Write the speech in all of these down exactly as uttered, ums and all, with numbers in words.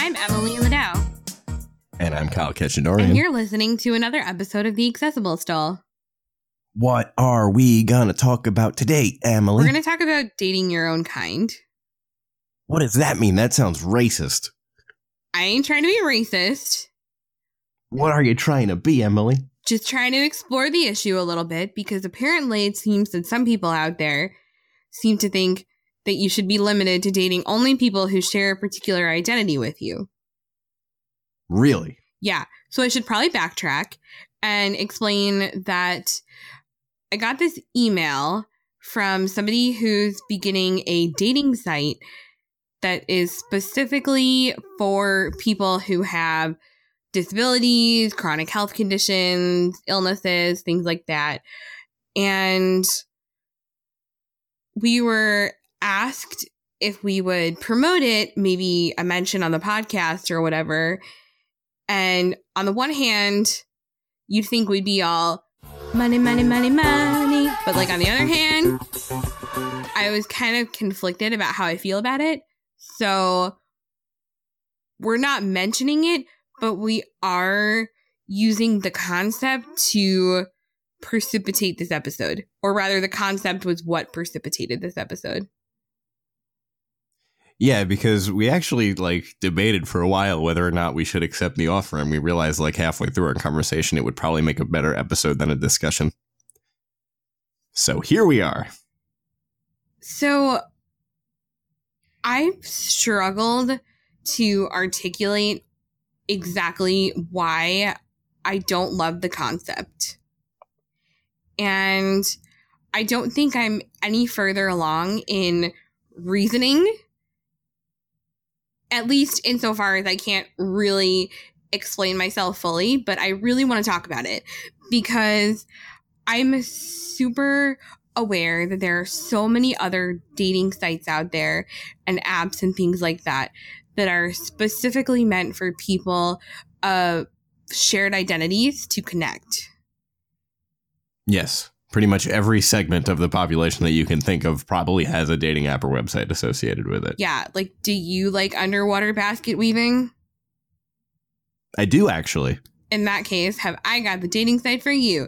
I'm Emily Liddell. And I'm Kyle Ketchinorian. And you're listening to another episode of The Accessible Stall. What are we going to talk about today, Emily? We're going to talk about dating your own kind. What does that mean? That sounds racist. I ain't trying to be racist. What are you trying to be, Emily? Just trying to explore the issue a little bit, because apparently it seems that some people out there seem to think that you should be limited to dating only people who share a particular identity with you. Really? Yeah. So I should probably backtrack and explain that I got this email from somebody who's beginning a dating site that is specifically for people who have disabilities, chronic health conditions, illnesses, things like that. And we were asked if we would promote it, maybe a mention on the podcast or whatever. And on the one hand, you'd think we'd be all money, money, money, money. But like on the other hand, I was kind of conflicted about how I feel about it. So we're not mentioning it, but we are using the concept to precipitate this episode. Or rather, the concept was what precipitated this episode. Yeah, because we actually like debated for a while whether or not we should accept the offer, and we realized like halfway through our conversation it would probably make a better episode than a discussion. So here we are. So I've struggled to articulate exactly why I don't love the concept. And I don't think I'm any further along in reasoning, at least insofar as I can't really explain myself fully, but I really want to talk about it because I'm super aware that there are so many other dating sites out there and apps and things like that that are specifically meant for people of shared identities to connect. Yes. Pretty much every segment of the population that you can think of probably has a dating app or website associated with it. Yeah. Like, do you like underwater basket weaving? I do, actually. In that case, have I got the dating site for you?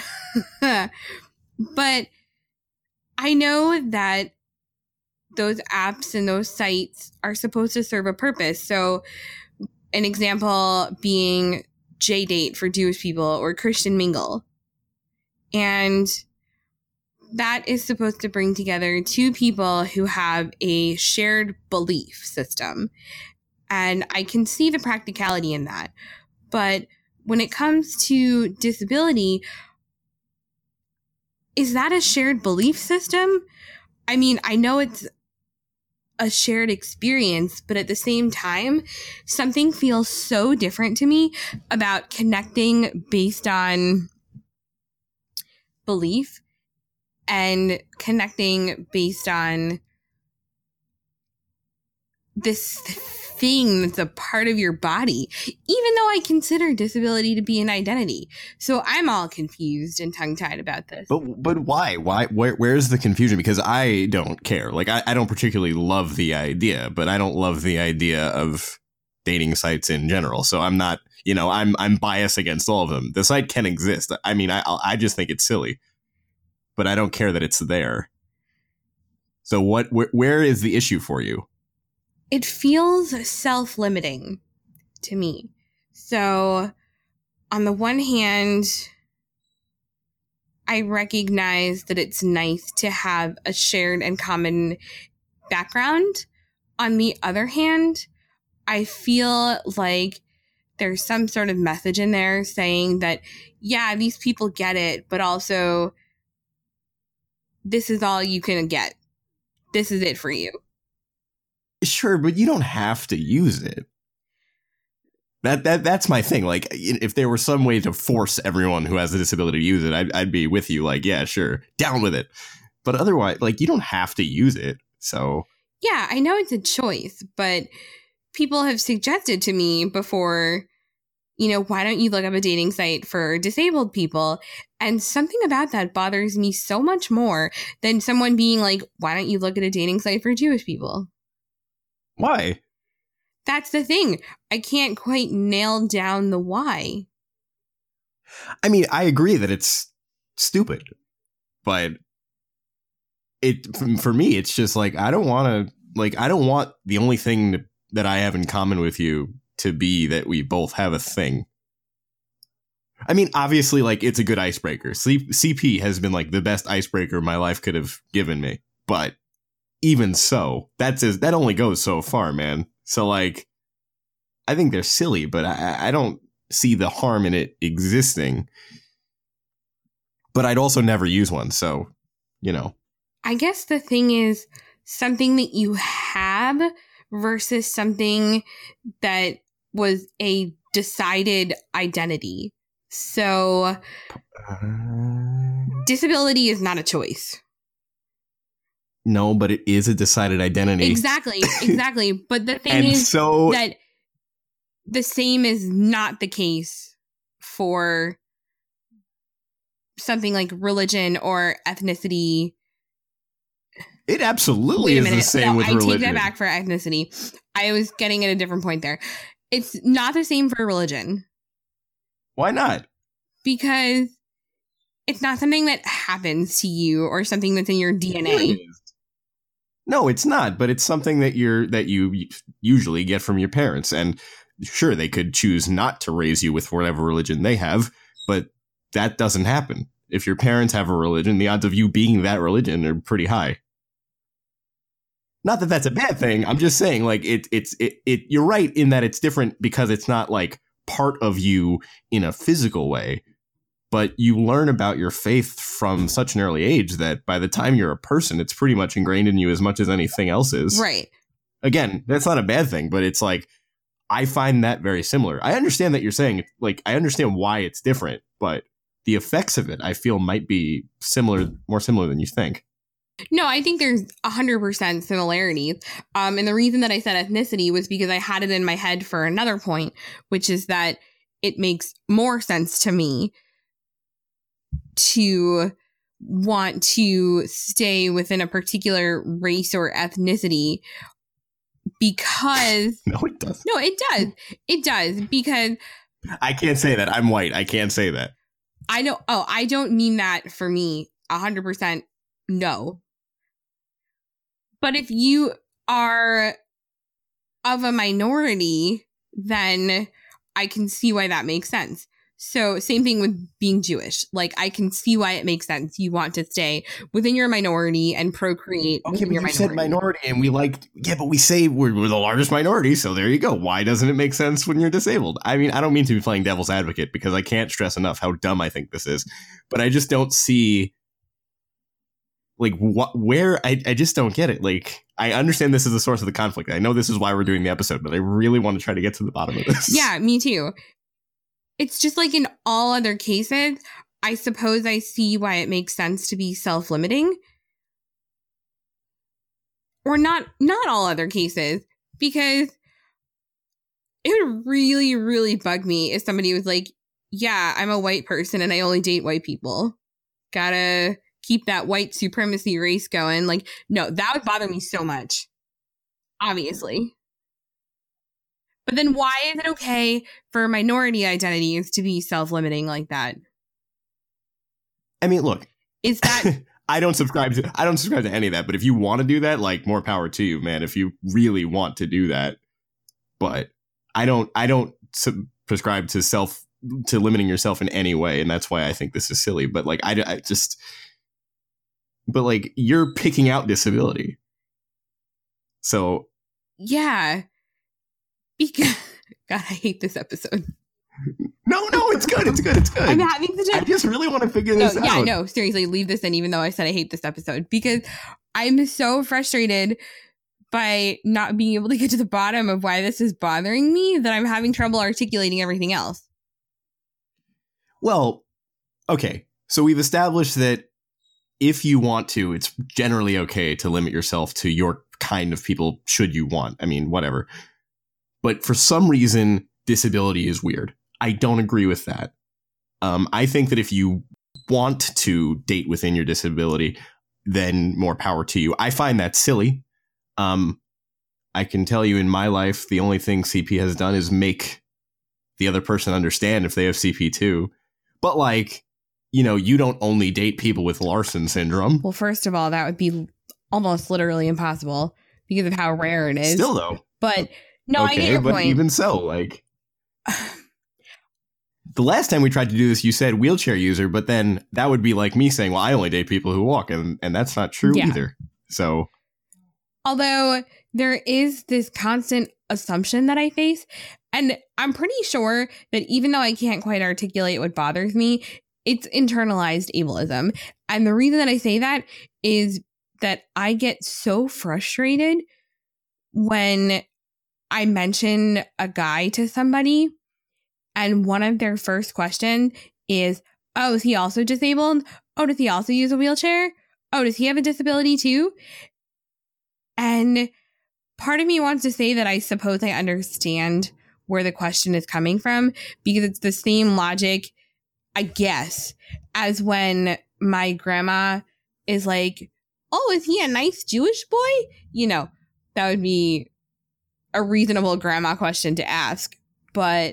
But I know that those apps and those sites are supposed to serve a purpose. So an example being JDate for Jewish people or Christian Mingle. And that is supposed to bring together two people who have a shared belief system. And I can see the practicality in that. But when it comes to disability, is that a shared belief system? I mean, I know it's a shared experience, but at the same time, something feels so different to me about connecting based on belief and connecting based on this thing that's a part of your body, even though I consider disability to be an identity. So I'm all confused and tongue-tied about this. But but why? Why? Where, where's the confusion? Because I don't care. Like, I, I don't particularly love the idea, but I don't love the idea of dating sites in general. So I'm not, you know, I'm I'm biased against all of them. The site can exist. I mean, I I just think it's silly, but I don't care that it's there. So what? Wh- where is the issue for you? It feels self-limiting to me. So on the one hand, I recognize that it's nice to have a shared and common background. On the other hand, I feel like there's some sort of message in there saying that, yeah, these people get it, but also this is all you can get. This is it for you. Sure, but you don't have to use it. That that that's my thing. Like, if there were some way to force everyone who has a disability to use it, I'd, I'd be with you. Like, yeah, sure, down with it. But otherwise, like, you don't have to use it. So yeah, I know it's a choice, but people have suggested to me before, you know, why don't you look up a dating site for disabled people? And something about that bothers me so much more than someone being like, why don't you look at a dating site for Jewish people? Why? that's the thing. I can't quite nail down the why. I mean, I agree that it's stupid, but it for me, it's just like, I don't want to, like, I don't want the only thing that I have in common with you to be that we both have a thing. I mean, obviously, like, it's a good icebreaker. C- CP has been like the best icebreaker my life could have given me. But even so, that's as, that only goes so far, man. So, like, I think they're silly, but I, I don't see the harm in it existing. But I'd also never use one. So, you know. I guess the thing is something that you have versus something that was a decided identity. So uh, disability is not a choice. No, but it is a decided identity. Exactly, exactly. But the thing and is so, that the same is not the case for something like religion or ethnicity. It absolutely is the same no, with I religion. I take that back for ethnicity. I was getting at a different point there. It's not the same for religion. Why not? Because it's not something that happens to you or something that's in your D N A. No, it's not. But it's something that you're that you usually get from your parents. And sure, they could choose not to raise you with whatever religion they have, but that doesn't happen. If your parents have a religion, the odds of you being that religion are pretty high. Not that that's a bad thing. I'm just saying, like, it, it's it, it. You're right in that it's different because it's not like part of you in a physical way, but you learn about your faith from such an early age that by the time you're a person, it's pretty much ingrained in you as much as anything else is. Right. Again, that's not a bad thing, but it's like, I find that very similar. I understand that you're saying, like, I understand why it's different, but the effects of it, I feel, might be similar, more similar than you think. No, I think there's one hundred percent similarities. Um, and the reason that I said ethnicity was because I had it in my head for another point, which is that it makes more sense to me to want to stay within a particular race or ethnicity because... No, it doesn't. No, it does. It does because... I can't say that. I'm white. I can't say that. I don't... Oh, I don't mean that for me. one hundred percent no. But if you are of a minority, then I can see why that makes sense. So same thing with being Jewish. Like, I can see why it makes sense. You want to stay within your minority and procreate okay, within but your you minority. said minority, and we like, yeah, but we say we're, we're the largest minority, so there you go. Why doesn't it make sense when you're disabled? I mean, I don't mean to be playing devil's advocate because I can't stress enough how dumb I think this is, but I just don't see... Like, what, where, I, I just don't get it. Like, I understand this is the source of the conflict. I know this is why we're doing the episode, but I really want to try to get to the bottom of this. Yeah, me too. It's just like in all other cases, I suppose I see why it makes sense to be self-limiting. Or not, not all other cases, because it would really, really bug me if somebody was like, yeah, I'm a white person and I only date white people. Gotta... keep that white supremacy race going. Like, no, that would bother me so much. Obviously. But then why is it okay for minority identities to be self-limiting like that? I mean, look. Is that... I don't subscribe to I don't subscribe to any of that, but if you want to do that, like, more power to you, man, if you really want to do that. But I don't I don't sub- prescribe to self to limiting yourself in any way, and that's why I think this is silly. But like I, I just But, like, you're picking out disability. So. Yeah. Because. God, I hate this episode. No, no, it's good. It's good. It's good. I'm having such a. I just really want to figure no, this out. Yeah, no, seriously, leave this in, even though I said I hate this episode. Because I'm so frustrated by not being able to get to the bottom of why this is bothering me that I'm having trouble articulating everything else. Well, okay. So we've established that if you want to, it's generally okay to limit yourself to your kind of people should you want. I mean, whatever. But for some reason, disability is weird. I don't agree with that. Um, I think that if you want to date within your disability, then more power to you. I find that silly. Um, I can tell you in my life, the only thing C P has done is make the other person understand if they have C P too. But like, you know, you don't only date people with Larson syndrome. Well, first of all, that would be almost literally impossible because of how rare it is. Still, though. But no, okay, I get your but point. Even so, like, the last time we tried to do this, you said wheelchair user, but then that would be like me saying, well, I only date people who walk, and, and that's not true Yeah. either. So, although there is this constant assumption that I face, and I'm pretty sure that even though I can't quite articulate what bothers me, it's internalized ableism. And the reason that I say that is that I get so frustrated when I mention a guy to somebody and one of their first questions is, oh, is he also disabled? Oh, does he also use a wheelchair? Oh, does he have a disability too? And part of me wants to say that I suppose I understand where the question is coming from, because it's the same logic, I guess, as when my grandma is like, oh, is he a nice Jewish boy? You know, that would be a reasonable grandma question to ask. But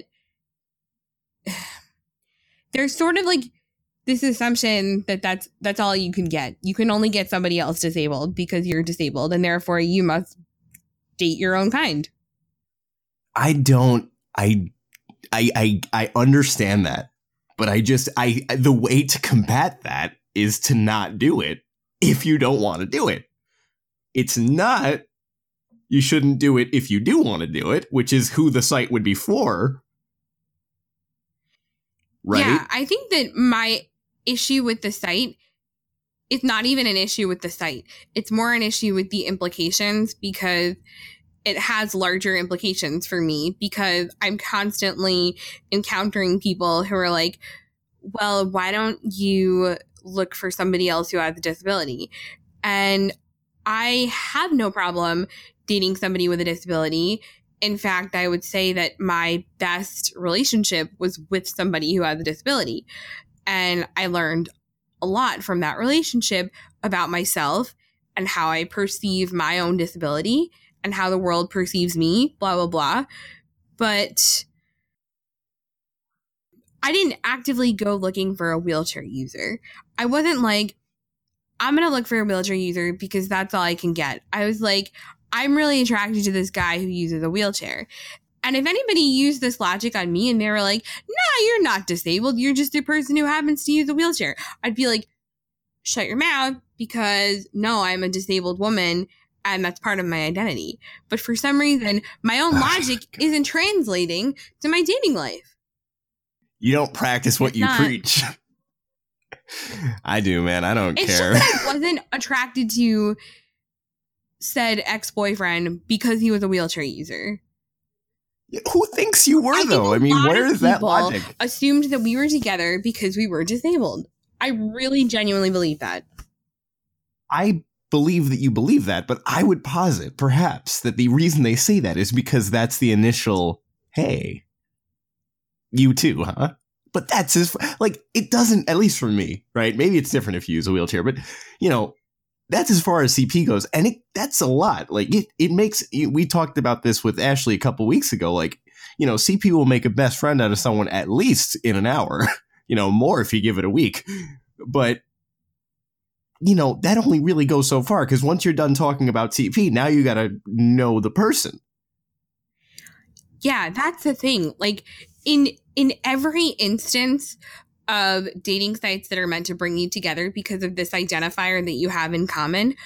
there's sort of like this assumption that that's, that's all you can get. You can only get somebody else disabled because you're disabled, and therefore you must date your own kind. I don't, I, I, I, I understand that, but I just, I, the way to combat that is to not do it if you don't want to do it. It's not, you shouldn't do it if you do want to do it, which is who the site would be for. Right? Yeah, I think that my issue with the site is not even an issue with the site. It's more an issue with the implications, because it has larger implications for me, because I'm constantly encountering people who are like, well, why don't you look for somebody else who has a disability? And I have no problem dating somebody with a disability. In fact, I would say that my best relationship was with somebody who has a disability. And I learned a lot from that relationship about myself and how I perceive my own disability and how the world perceives me, blah, blah, blah. But I didn't actively go looking for a wheelchair user. I wasn't like, I'm going to look for a wheelchair user because that's all I can get. I was like, I'm really attracted to this guy who uses a wheelchair. And if anybody used this logic on me and they were like, nah, you're not disabled, you're just a person who happens to use a wheelchair, I'd be like, shut your mouth, because no, I'm a disabled woman and that's part of my identity. But for some reason, my own logic isn't translating to my dating life. You don't practice what It's you not. preach. I do, man. I don't It's care. just that I wasn't attracted to said ex-boyfriend because he was a wheelchair user. Who thinks you were, I think though? a I mean, lot where of is that people logic? assumed that we were together because we were disabled. I really genuinely believe that. I believe that you believe that, but I would posit, perhaps, that the reason they say that is because that's the initial, hey, you too, huh? But that's as, like, it doesn't, at least for me, right? Maybe it's different if you use a wheelchair, but, you know, that's as far as C P goes. And it, that's a lot. Like, it, it makes, we talked about this with Ashley a couple weeks ago. Like, you know, C P will make a best friend out of someone at least in an hour, you know, more if you give it a week. But, you know, that only really goes so far, because once you're done talking about C P, now you got to know the person. Yeah, that's the thing. Like, in in every instance of dating sites that are meant to bring you together because of this identifier that you have in common,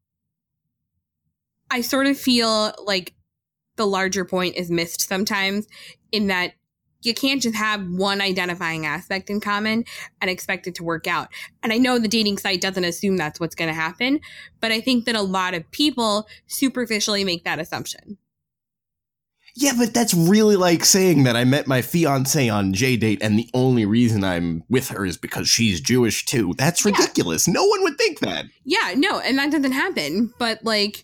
I sort of feel like the larger point is missed sometimes, in that you can't just have one identifying aspect in common and expect it to work out. And I know the dating site doesn't assume that's what's going to happen, but I think that a lot of people superficially make that assumption. Yeah, but that's really like saying that I met my fiance on J-Date and the only reason I'm with her is because she's Jewish too. That's ridiculous. Yeah. No one would think that. Yeah, no, and that doesn't happen. But like,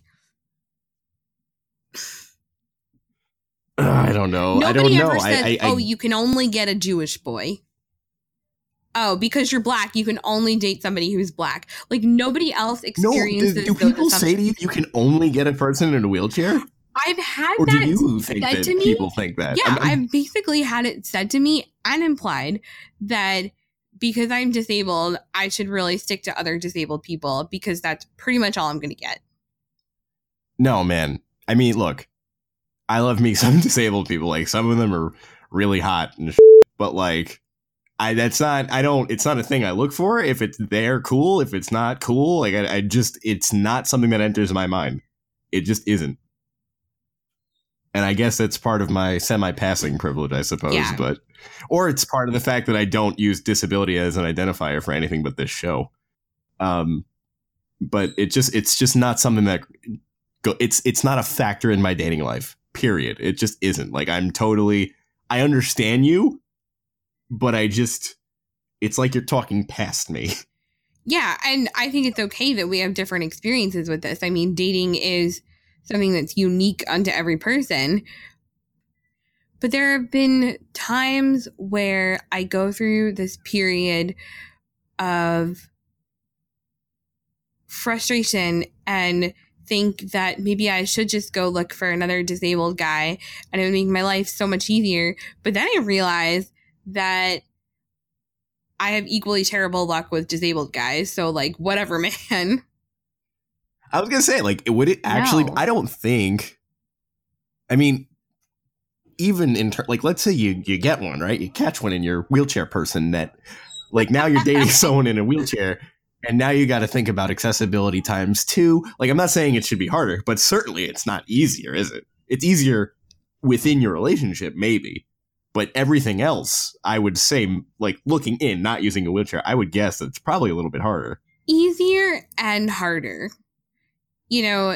uh, I don't know. Nobody I don't know. ever says, I, I, oh, I, you can only get a Jewish boy. Oh, because you're black, you can only date somebody who's black. Like, nobody else experiences no, do, do people say to you, you can only get a person in a wheelchair? I've had or that do you think said that to me. people think that? Yeah, I'm, I'm, I've basically had it said to me and implied that because I'm disabled, I should really stick to other disabled people because that's pretty much all I'm going to get. No, man. I mean, look, I love me some disabled people. Like, some of them are really hot and shit, but like, I that's not. I don't. It's not a thing I look for. If it's there, cool. If it's not, cool. Like, I, I just, it's not something that enters my mind. It just isn't. And I guess that's part of my semi-passing privilege, I suppose. Yeah. But, or it's part of the fact that I don't use disability as an identifier for anything but this show. Um, but it just, it's just not something that go. It's, it's not a factor in my dating life. Period. It just isn't. Like, I'm totally. I understand you, but I just, it's like you're talking past me. Yeah, and I think it's okay that we have different experiences with this. I mean, dating is something that's unique unto every person. But there have been times where I go through this period of frustration and think that maybe I should just go look for another disabled guy and it would make my life so much easier. But then I realize that I have equally terrible luck with disabled guys. So, like, whatever, man. I was going to say, like, would it actually, No. I don't think, I mean, even in, ter- like, let's say you, you get one, right? You catch one in your wheelchair person that, like, now you're dating someone in a wheelchair and now you got to think about accessibility times two. Like, I'm not saying it should be harder, but certainly it's not easier, is it? It's easier within your relationship, maybe. But everything else, I would say, like, looking in, not using a wheelchair, I would guess that it's probably a little bit harder. Easier and harder. You know,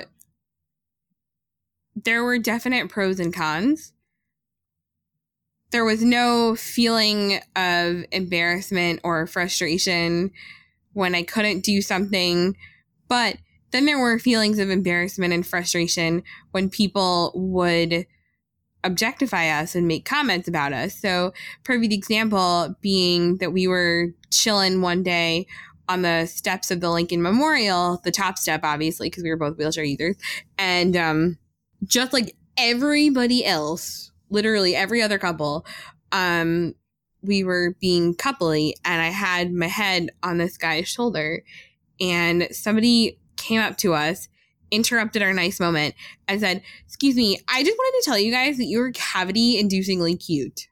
there were definite pros and cons. There was no feeling of embarrassment or frustration when I couldn't do something. But then there were feelings of embarrassment and frustration when people would objectify us and make comments about us. So, perfect example being that we were chilling one day on the steps of the Lincoln Memorial, the top step, obviously, because we were both wheelchair users. And um, just like everybody else, literally every other couple, um, we were being coupley, and I had my head on this guy's shoulder, and somebody came up to us, interrupted our nice moment, and said, "Excuse me, I just wanted to tell you guys that you were cavity-inducingly cute."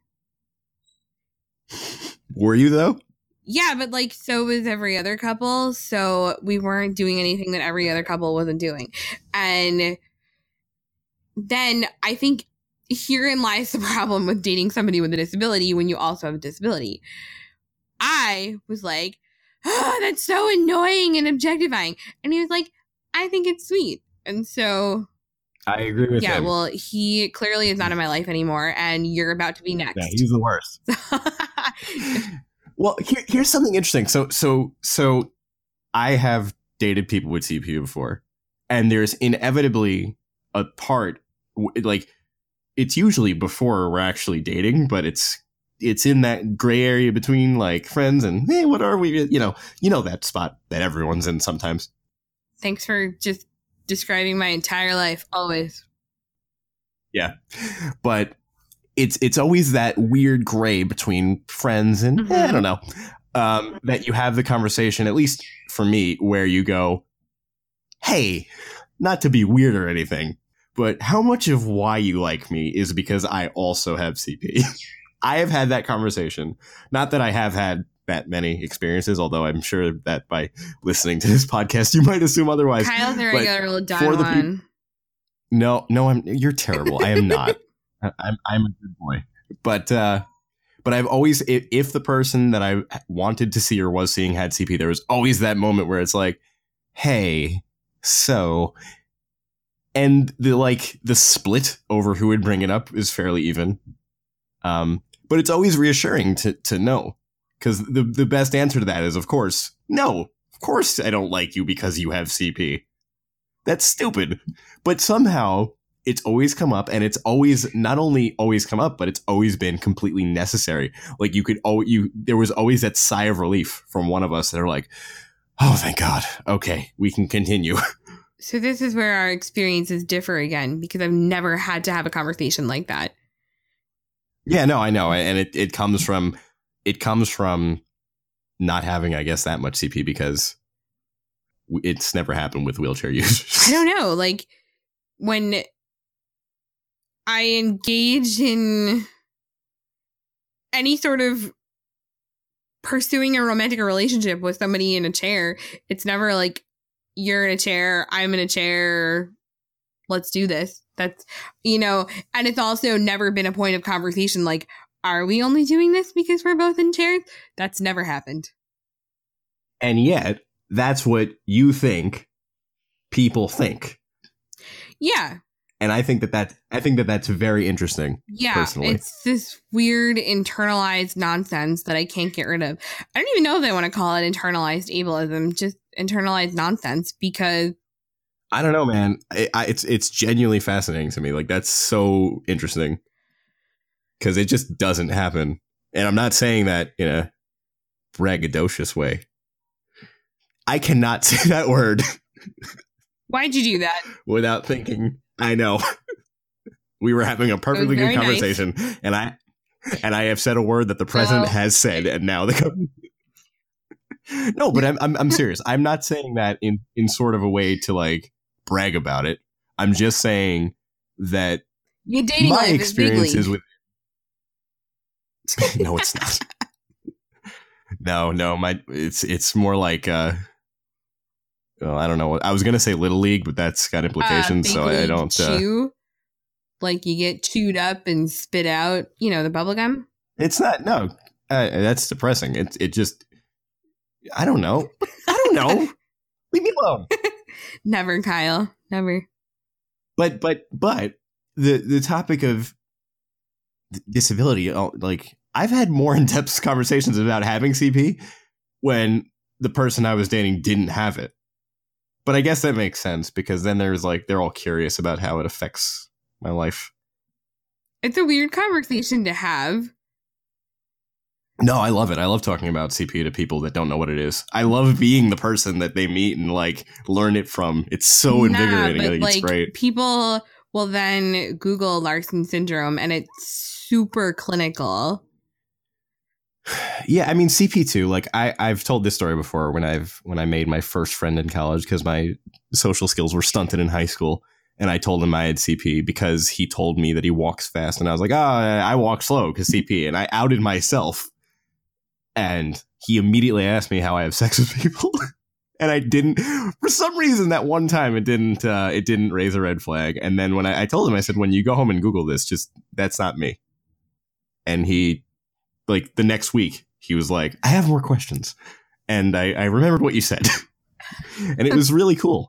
Were you, though? Yeah, but like, so was every other couple, so we weren't doing anything that every other couple wasn't doing. And then I think herein lies the problem with dating somebody with a disability when you also have a disability. I was like, "Oh, that's so annoying and objectifying." And he was like, "I think it's sweet." And so I agree with yeah, him. well, he clearly is not in my life anymore, and you're about to be next. Yeah, he's the worst. Well, here, here's something interesting. So, so, so, I have dated people with C P before, and there's inevitably a part, like, it's usually before we're actually dating, but it's it's in that gray area between like friends and hey, what are we? You know, you know that spot that everyone's in sometimes. Thanks for just describing my entire life, always. Yeah, but it's it's always that weird gray between friends and Mm-hmm. eh, I don't know um, that you have the conversation, at least for me, where you go, hey, not to be weird or anything, but how much of why you like me is because I also have C P? I have had that conversation. Not that I have had that many experiences, although I'm sure that by listening to this podcast, you might assume otherwise. Kyle's a But regular little Don for the Juan. peop- No, no, I'm. You're terrible. I am not. I- I'm. I'm a good boy. But uh, but I've always, if, if the person that I wanted to see or was seeing had C P, there was always that moment where it's like, hey, so, and the like the split over who would bring it up is fairly even. Um, but it's always reassuring to to know, because the the best answer to that is, of course, no, of course I don't like you because you have C P. That's stupid. But somehow it's always come up, and it's always not only always come up, but it's always been completely necessary. Like you could, oh, you there was always that sigh of relief from one of us that are like, oh, thank God. Okay, we can continue. So this is where our experiences differ again, because I've never had to have a conversation like that. Yeah, no, I know. And it, it comes from it comes from not having, I guess, that much C P because it's never happened with wheelchair users. I don't know. Like when I engaged in any sort of pursuing a romantic relationship with somebody in a chair, it's never like, you're in a chair, I'm in a chair, let's do this. That's, you know, and it's also never been a point of conversation like, are we only doing this because we're both in chairs? That's never happened. And yet, that's what you think people think. Yeah. And I think that that I think that that's very interesting. Yeah, personally. It's this weird internalized nonsense that I can't get rid of. I don't even know if I want to call it internalized ableism, just internalized nonsense, because I don't know, man. I, I, it's it's genuinely fascinating to me. Like, that's so interesting because it just doesn't happen. And I'm not saying that in a braggadocious way. I cannot say that word. Why'd you do that? Without thinking. I know. We were having a perfectly good conversation, nice. and I and I have said a word that the president oh. has said, and now the no, but I'm, I'm I'm serious. I'm not saying that in in sort of a way to like brag about it. I'm just saying that Your dating my life experiences is with no, it's not. No, no, my it's it's more like uh. Well, I don't know. I was going to say Little League, but that's got implications, uh, so I don't... Uh, chew? Like you get chewed up and spit out, you know, the bubble gum? It's not, no. Uh, that's depressing. It, it just... I don't know. I don't know. Leave me alone. Never, Kyle. Never. But, but, but, the, the topic of disability, like, I've had more in-depth conversations about having C P when the person I was dating didn't have it. But I guess that makes sense because then there's like, they're all curious about how it affects my life. It's a weird conversation to have. No, I love it. I love talking about C P to people that don't know what it is. I love being the person that they meet and like learn it from. It's so nah, invigorating. But, I think like, it's great. People will then Google Larson syndrome and it's super clinical. Yeah, I mean, C P two, like I, I've told this story before when I've when I made my first friend in college because my social skills were stunted in high school. And I told him I had C P because he told me that he walks fast. And I was like, oh, I walk slow because C P. And I outed myself. And he immediately asked me how I have sex with people. And I didn't, for some reason, that one time it didn't uh, it didn't raise a red flag. And then when I, I told him, I said, when you go home and Google this, just that's not me. And he. Like the next week, he was like, I have more questions. And I, I remembered what you said. And it was really cool.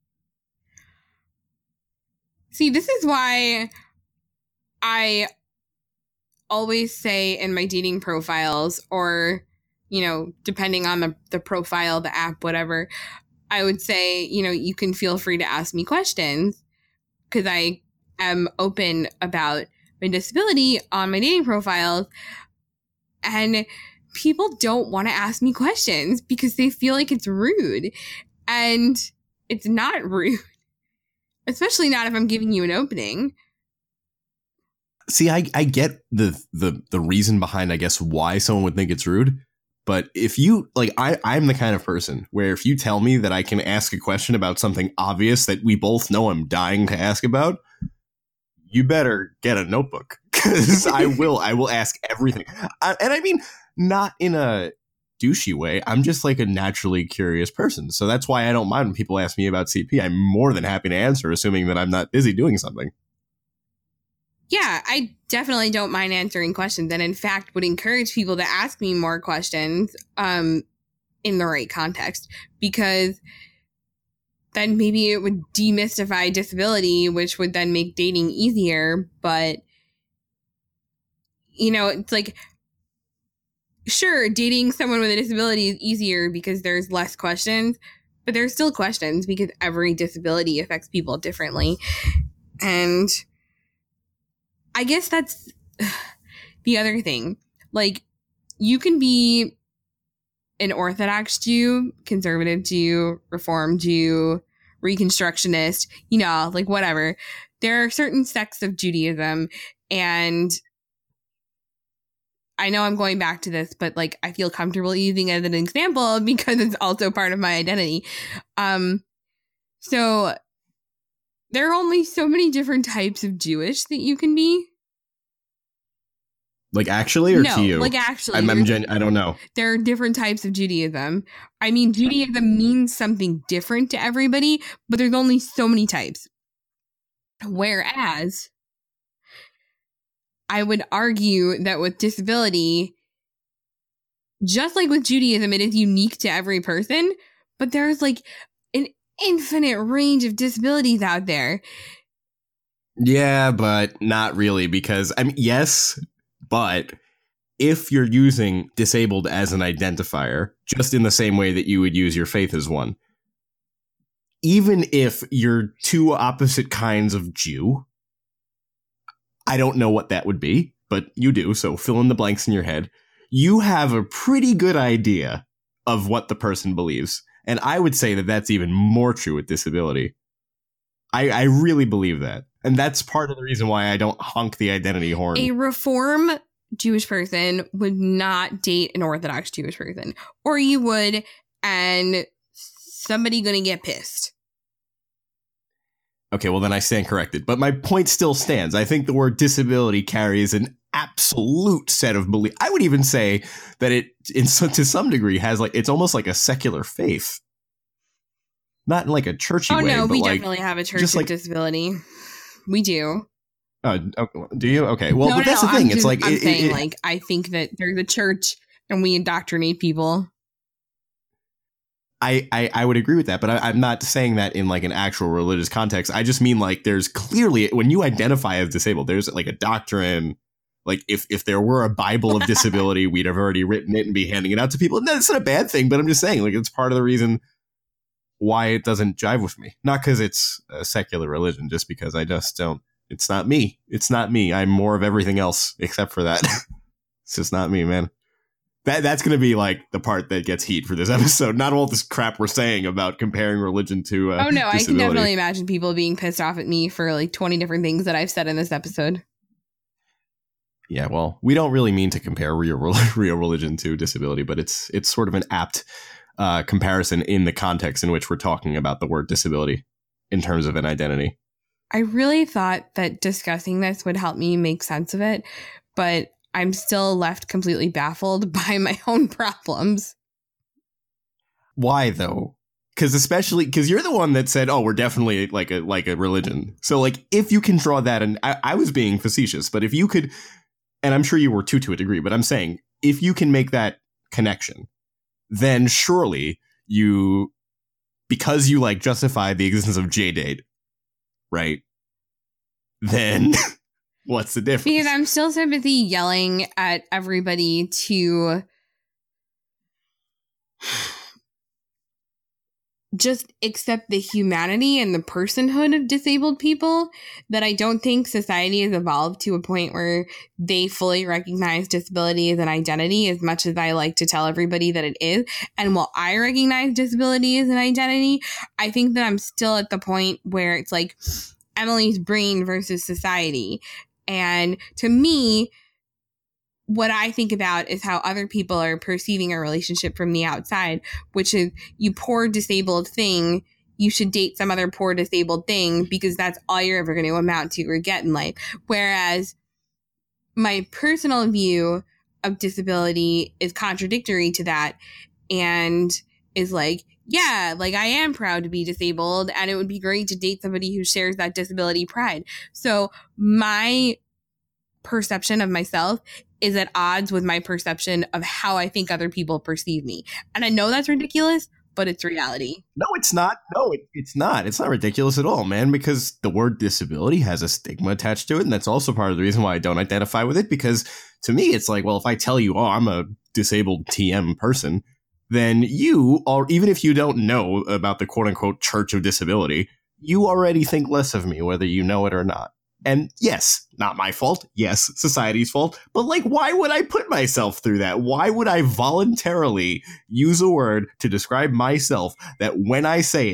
See, this is why I always say in my dating profiles or, you know, depending on the, the profile, the app, whatever, I would say, you know, you can feel free to ask me questions because I am open about my disability on my dating profiles. And people don't want to ask me questions because they feel like it's rude. And it's not rude. Especially not if I'm giving you an opening. See, I, I get the, the the reason behind, I guess, why someone would think it's rude. But if you, like, I, I'm the kind of person where if you tell me that I can ask a question about something obvious that we both know I'm dying to ask about, you better get a notebook. Because I will, I will ask everything. I, and I mean, not in a douchey way. I'm just like a naturally curious person. So that's why I don't mind when people ask me about C P. I'm more than happy to answer, assuming that I'm not busy doing something. Yeah, I definitely don't mind answering questions. And in fact, would encourage people to ask me more questions um, in the right context. Because then maybe it would demystify disability, which would then make dating easier. But you know, it's like, sure, dating someone with a disability is easier because there's less questions, but there's still questions because every disability affects people differently. And I guess that's the other thing. Like, you can be an Orthodox Jew, conservative Jew, Reformed Jew, Reconstructionist, you know, like whatever. There are certain sects of Judaism, and I know I'm going back to this, but like I feel comfortable using it as an example because it's also part of my identity. Um, so there are only so many different types of Jewish that you can be. Like actually, or no, to you? Like actually, I'm, I'm gen- I don't know. There are different types of Judaism. I mean, Judaism means something different to everybody, but there's only so many types. Whereas, I would argue that with disability, just like with Judaism, it is unique to every person, but there's like an infinite range of disabilities out there. Yeah, but not really, because I mean, yes. But if you're using disabled as an identifier, just in the same way that you would use your faith as one, even if you're two opposite kinds of Jew, I don't know what that would be, but you do, so fill in the blanks in your head. You have a pretty good idea of what the person believes. And I would say that that's even more true with disability. I, I really believe that. And that's part of the reason why I don't honk the identity horn. A Reform Jewish person would not date an Orthodox Jewish person. Or you would, and somebody gonna get pissed. Okay, well then I stand corrected. But my point still stands. I think the word disability carries an absolute set of belief. I would even say that it, in some, to some degree, has like, it's almost like a secular faith. Not in like a churchy oh, way. Oh no, but we like, definitely have a church just of like, disability. We do. Uh, do you? Okay. Well, no, but no, that's the I'm thing. Just, it's like I'm it, saying, it, like I think that there's a church and we indoctrinate people. I, I, I would agree with that, but I, I'm not saying that in like an actual religious context. I just mean like there's clearly, when you identify as disabled, there's like a doctrine. Like if, if there were a Bible of disability, we'd have already written it and be handing it out to people. And that's not a bad thing, but I'm just saying like it's part of the reason why it doesn't jive with me. Not because it's a secular religion, just because I just don't. It's not me. It's not me. I'm more of everything else except for that. It's just not me, man. That That's going to be like the part that gets heat for this episode. Not all this crap we're saying about comparing religion to uh, Oh, no, disability. I can definitely imagine people being pissed off at me for like twenty different things that I've said in this episode. Yeah, well, we don't really mean to compare real real religion to disability, but it's it's sort of an apt uh, comparison in the context in which we're talking about the word disability in terms of an identity. I really thought that discussing this would help me make sense of it, but I'm still left completely baffled by my own problems. Why, though? Because especially because you're the one that said, "Oh, we're definitely like a like a religion." So, like, if you can draw that, and I, I was being facetious, but if you could, and I'm sure you were too to a degree, but I'm saying if you can make that connection, then surely you, because you like justify the existence of J-Date, right? Then what's the difference? Because I'm still so busy yelling at everybody to just accept the humanity and the personhood of disabled people that I don't think society has evolved to a point where they fully recognize disability as an identity as much as I like to tell everybody that it is. And while I recognize disability as an identity, I think that I'm still at the point where it's like Emily's brain versus society. And to me, what I think about is how other people are perceiving a relationship from the outside, which is you poor disabled thing, you should date some other poor disabled thing because that's all you're ever going to amount to or get in life. Whereas my personal view of disability is contradictory to that and is like, yeah, like I am proud to be disabled and it would be great to date somebody who shares that disability pride. So my perception of myself is at odds with my perception of how I think other people perceive me. And I know that's ridiculous, but it's reality. No, it's not. No, it, it's not. It's not ridiculous at all, man, because the word disability has a stigma attached to it. And that's also part of the reason why I don't identify with it, because to me, it's like, well, if I tell you, oh, I'm a disabled T M person, then you, or even if you don't know about the quote unquote church of disability, you already think less of me, whether you know it or not. And yes, not my fault. Yes, society's fault. But like, why would I put myself through that? Why would I voluntarily use a word to describe myself that when I say it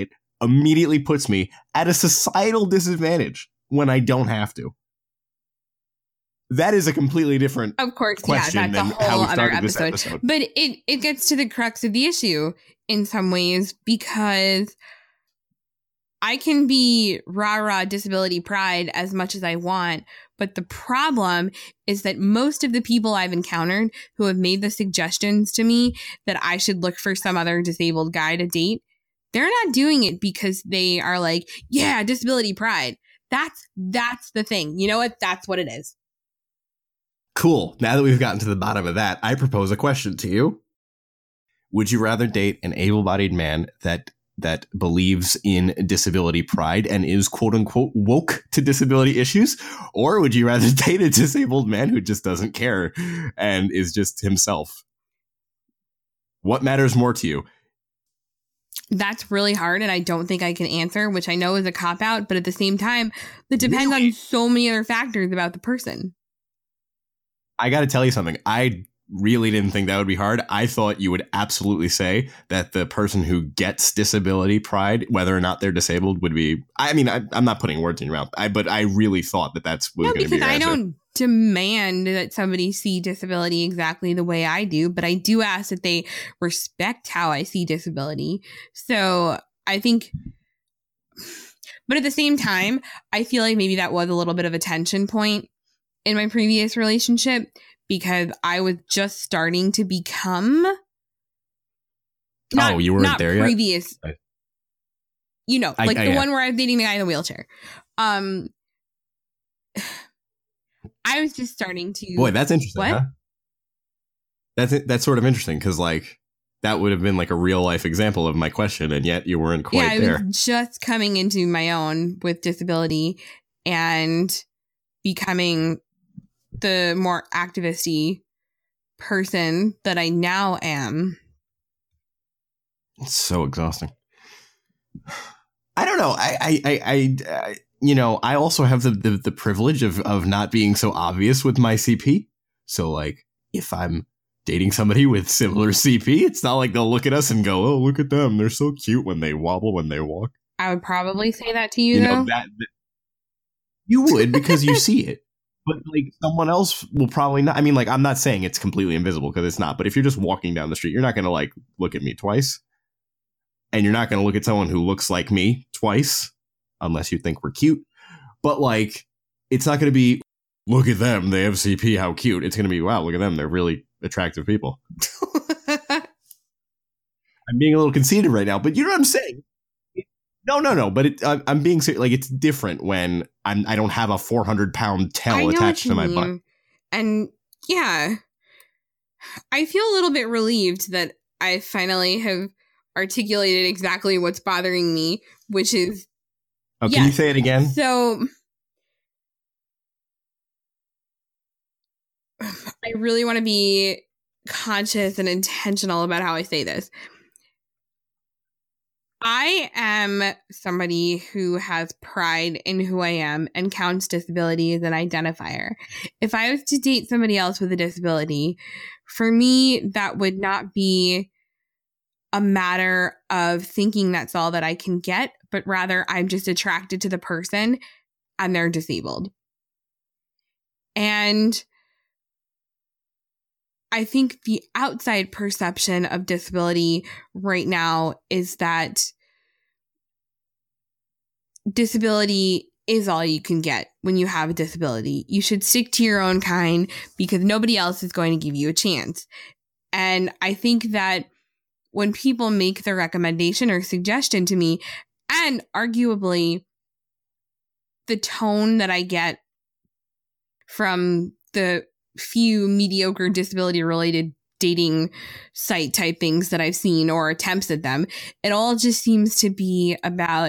immediately puts me at a societal disadvantage when I don't have to. That is a completely different of course, question yeah, that's than a how whole we other started this episode. episode. But it, it gets to the crux of the issue in some ways, because I can be rah-rah disability pride as much as I want, but the problem is that most of the people I've encountered who have made the suggestions to me that I should look for some other disabled guy to date, they're not doing it because they are like, yeah, disability pride. That's that's the thing. You know what? That's what it is. Cool. Now that we've gotten to the bottom of that, I propose a question to you. Would you rather date an able-bodied man that that believes in disability pride and is quote unquote woke to disability issues? Or would you rather date a disabled man who just doesn't care and is just himself? What matters more to you? That's really hard, and I don't think I can answer, which I know is a cop-out, but at the same time, it depends Really? on so many other factors about the person. I got to tell you something. I really didn't think that would be hard. I thought you would absolutely say that the person who gets disability pride, whether or not they're disabled, would be. I mean, I, I'm not putting words in your mouth, I, but I really thought that that's was No, going to be because your I answer. don't demand that somebody see disability exactly the way I do, but I do ask that they respect how I see disability. So I think, but at the same time, I feel like maybe that was a little bit of a tension point in my previous relationship, because I was just starting to become. Not, oh, you weren't not there previous, yet? You know, I, like I, the yeah. one where I was dating the guy in the wheelchair. Um, I was just starting to. Boy, that's interesting. What? Huh? That's that's sort of interesting because, like, that would have been like a real life example of my question, and yet you weren't quite yeah, I there. was just coming into my own with disability and becoming the more activist-y person that I now am. It's so exhausting. I don't know. I, I, I, I, I you know, I also have the, the the privilege of of not being so obvious with my C P. So, like, if I'm dating somebody with similar C P, it's not like they'll look at us and go, "Oh, look at them. They're so cute when they wobble, when they walk." I would probably say that to you, You though. know, that, that you would, because you see it. But, like, someone else will probably not. I mean, like, I'm not saying it's completely invisible, because it's not. But if you're just walking down the street, you're not going to, like, look at me twice. And you're not going to look at someone who looks like me twice, unless you think we're cute. But, like, it's not going to be, look at them, they have C P, how cute. It's going to be, wow, look at them, they're really attractive people. I'm being a little conceited right now, but you know what I'm saying? No, no, no. But it, I'm, I'm being serious. Like, it's different when I'm, I don't have a four hundred pound tail attached to my mean. butt. And yeah, I feel a little bit relieved that I finally have articulated exactly what's bothering me, which is. Oh, can yes. you say it again? So I really want to be conscious and intentional about how I say this. I am somebody who has pride in who I am and counts disability as an identifier. If I was to date somebody else with a disability, for me, that would not be a matter of thinking that's all that I can get, but rather I'm just attracted to the person and they're disabled. And I think the outside perception of disability right now is that disability is all you can get when you have a disability. You should stick to your own kind because nobody else is going to give you a chance. And I think that when people make the recommendation or suggestion to me, and arguably the tone that I get from the few mediocre disability related dating site type things that I've seen or attempts at them, it all just seems to be about,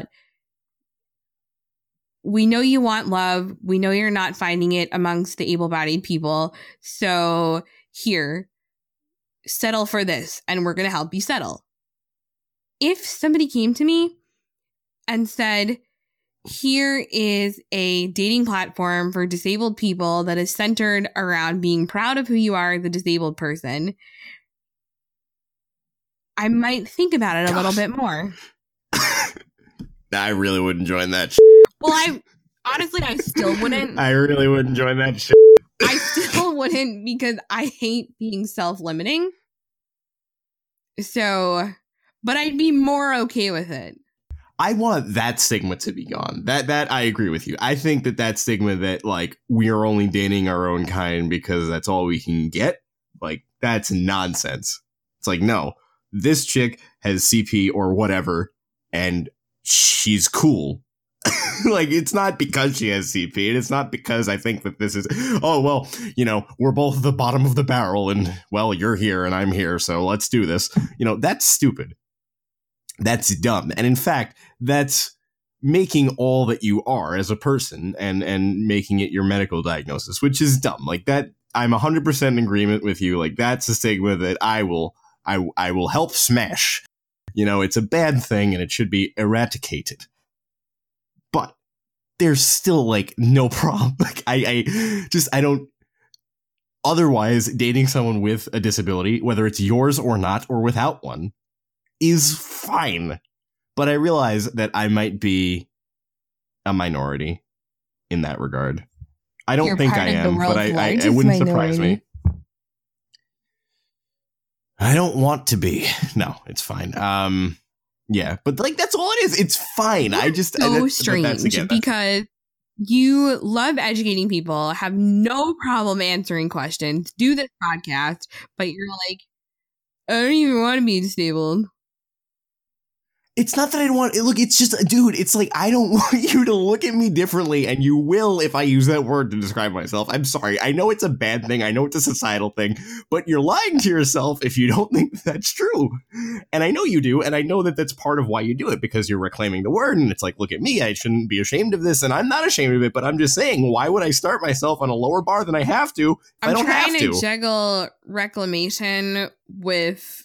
we know you want love. We know you're not finding it amongst the able-bodied people. So here, settle for this and we're going to help you settle. If somebody came to me and said, here is a dating platform for disabled people that is centered around being proud of who you are as a disabled person, I might think about it a Gosh. little bit more. I really wouldn't join that shit. Well, I honestly, I still wouldn't. I really wouldn't join that shit. I still wouldn't because I hate being self-limiting. So, but I'd be more okay with it. I want that stigma to be gone. That that I agree with you. I think that that stigma that like we are only dating our own kind because that's all we can get, like that's nonsense. It's like, no, this chick has C P or whatever, and she's cool. Like, it's not because she has C P, and it's not because I think that this is, oh, well, you know, we're both at the bottom of the barrel, and, well, you're here and I'm here, so let's do this. You know, that's stupid. That's dumb. And in fact, that's making all that you are as a person and, and making it your medical diagnosis, which is dumb. Like, that, I'm one hundred percent in agreement with you. Like, that's a stigma that I will, I, I will help smash. You know, it's a bad thing, and it should be eradicated. But there's still like no problem. Like I, I just I don't. Otherwise, dating someone with a disability, whether it's yours or not, or without one, is fine. But I realize that I might be a minority in that regard. I don't You're think I am, but I, I it wouldn't minority. surprise me. I don't want to be. No, it's fine. Um. Yeah, but like that's all it is. It's fine. You're I just so I, that, strange that's, again, because you love educating people, have no problem answering questions, do this podcast, but you're like, I don't even want to be disabled. It's not that I don't want it. Look, it's just, dude, it's like, I don't want you to look at me differently, and you will if I use that word to describe myself. I'm sorry. I know it's a bad thing. I know it's a societal thing, but you're lying to yourself if you don't think that's true. And I know you do, and I know that that's part of why you do it, because you're reclaiming the word, and it's like, look at me. I shouldn't be ashamed of this, and I'm not ashamed of it, but I'm just saying, why would I start myself on a lower bar than I have to if I'm I don't trying have to to? juggle reclamation with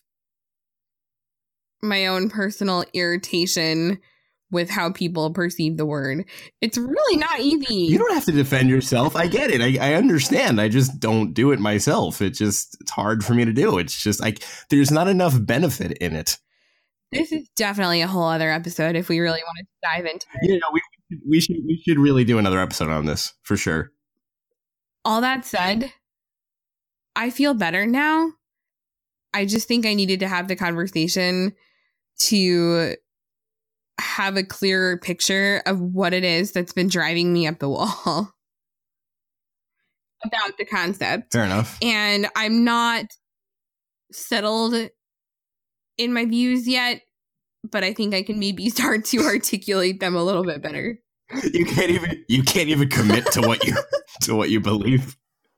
my own personal irritation with how people perceive the word. It's really not easy. You don't have to defend yourself. I get it. I, I understand. I just don't do it myself. It just, it's hard for me to do. It's just like, there's not enough benefit in it. This is definitely a whole other episode if we really want to dive into it. Yeah, no, we, we should we should really do another episode on this for sure. All that said, I feel better now. I just think I needed to have the conversation to have a clearer picture of what it is that's been driving me up the wall about the concept. Fair enough. And I'm not settled in my views yet, but I think I can maybe start to articulate them a little bit better. You can't even you can't even commit to what you to what you believe.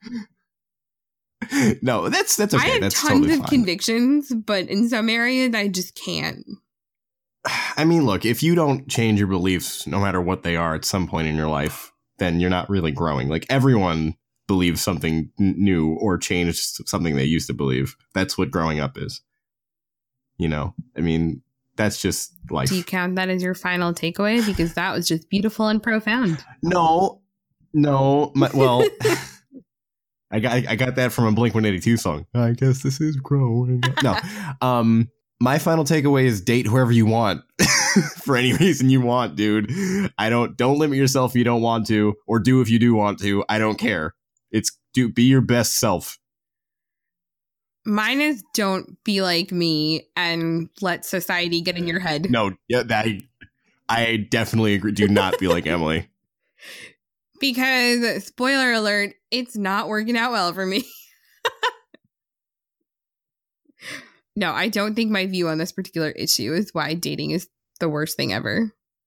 No, that's that's okay. I have that's tons totally of fine. convictions, but in some areas I just can't. I mean, look, if you don't change your beliefs, no matter what they are, at some point in your life, then you're not really growing. Like, everyone believes something n- new or changed something they used to believe. That's what growing up is. You know, I mean, that's just life. Do you count that as your final takeaway? Because that was just beautiful and profound. No, no. My, well, I got I got that from a Blink one eighty-two song. I guess this is growing up. No. Um, my final takeaway is date whoever you want for any reason you want, dude. I don't don't limit yourself if you don't want to, or do if you do want to. I don't care. It's do be your best self. Mine is don't be like me and let society get in your head. No, yeah, that I definitely agree. Do not be like Emily. Because, spoiler alert, it's not working out well for me. No, I don't think my view on this particular issue is why dating is the worst thing ever.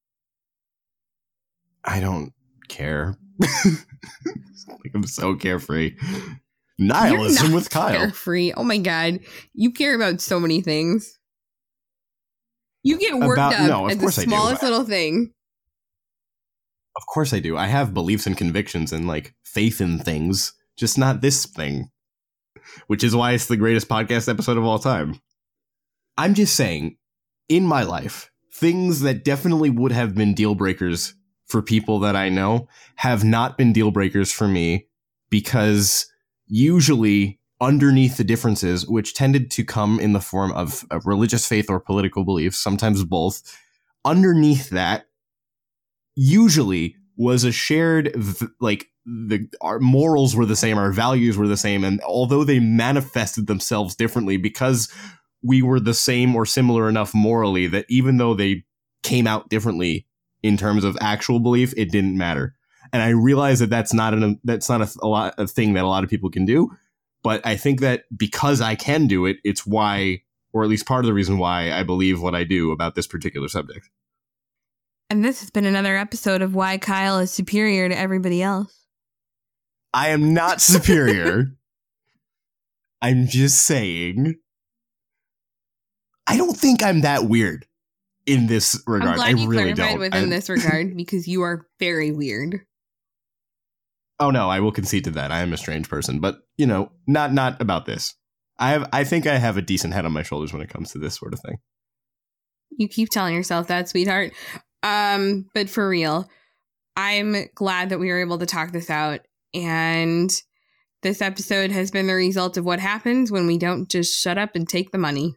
I don't care. Like, I'm so carefree. Nihilism with Kyle. Carefree. Oh my god. You care about so many things. You get worked About, up no, of at the course I do. smallest little thing. Of course I do. I have beliefs and convictions and like faith in things, just not this thing, which is why it's the greatest podcast episode of all time. I'm just saying, in my life, things that definitely would have been deal breakers for people that I know have not been deal breakers for me, because usually underneath the differences, which tended to come in the form of, of religious faith or political beliefs, sometimes both, underneath that usually was a shared, like, the our morals were the same, our values were the same, and although they manifested themselves differently because we were the same or similar enough morally that even though they came out differently in terms of actual belief, it didn't matter. And I realize that that's not an that's not a, a lot a thing that a lot of people can do, but I think that because I can do it, it's why, or at least part of the reason why, I believe what I do about this particular subject. And this has been another episode of Why Kyle is Superior to Everybody Else. I am not superior. I'm just saying. I don't think I'm that weird in this regard. I'm glad I you really clarified don't. within I'm, this regard because you are very weird. Oh no, I will concede to that. I am a strange person, but you know, not not about this. I have. I think I have a decent head on my shoulders when it comes to this sort of thing. You keep telling yourself that, sweetheart. Um, but for real, I'm glad that we were able to talk this out. And this episode has been the result of what happens when we don't just shut up and take the money.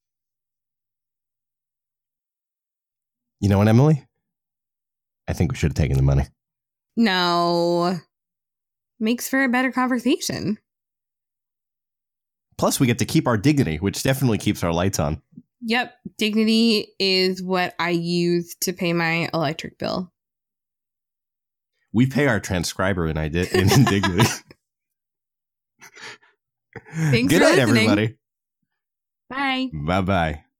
You know what, Emily? I think we should have taken the money. No. Makes for a better conversation. Plus, we get to keep our dignity, which definitely keeps our lights on. Yep. Dignity is what I use to pay my electric bill. We pay our transcriber in, in dignity. Thanks Good for night, listening. everybody. Bye. Bye-bye.